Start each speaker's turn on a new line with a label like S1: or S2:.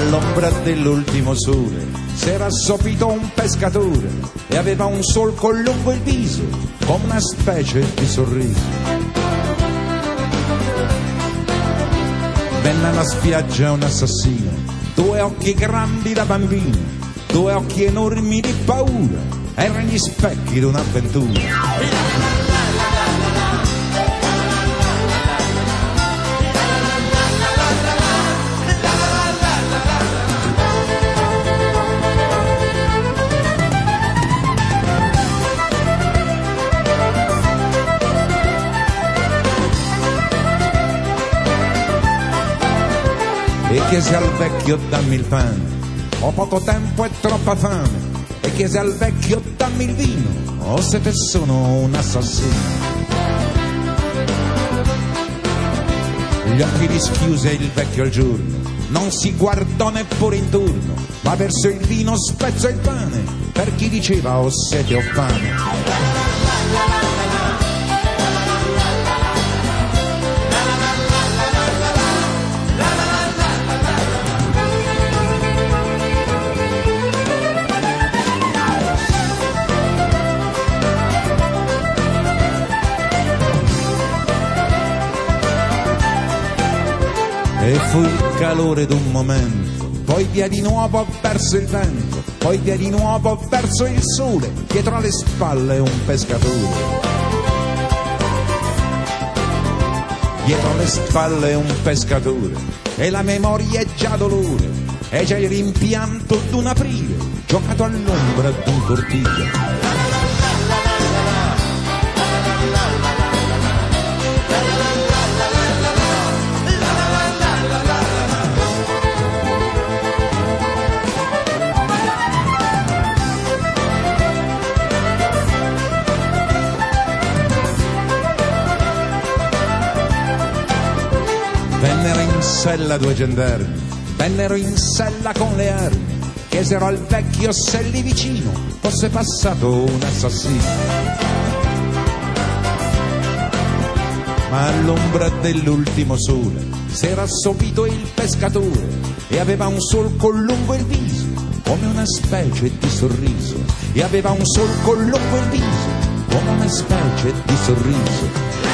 S1: All'ombra dell'ultimo sole s'era assopito un pescatore e aveva un solco lungo il viso come una specie di sorriso. Venne alla spiaggia un assassino, due occhi grandi da bambino, due occhi enormi di paura, erano gli specchi di un'avventura. E chiese al vecchio dammi il pane, ho poco tempo e troppa fame. E chiese al vecchio dammi il vino, o se te sono un assassino. Gli occhi rischiuse il vecchio al giorno, non si guardò neppure intorno, ma verso il vino spezzò il pane, per chi diceva ho sete o fame. E fu il calore d'un momento, poi via di nuovo verso il vento, poi via di nuovo verso il sole, dietro alle spalle un pescatore. Dietro alle spalle un pescatore, e la memoria è già dolore, è già il rimpianto d'un aprile, giocato all'ombra d'un cortile. Vennero in sella due gendarmi, vennero in sella con le armi, chiesero al vecchio se lì vicino fosse passato un assassino. Ma all'ombra dell'ultimo sole s'era assopito il pescatore e aveva un solco lungo il viso, come una specie di sorriso, e aveva un solco lungo il viso, come una specie di sorriso.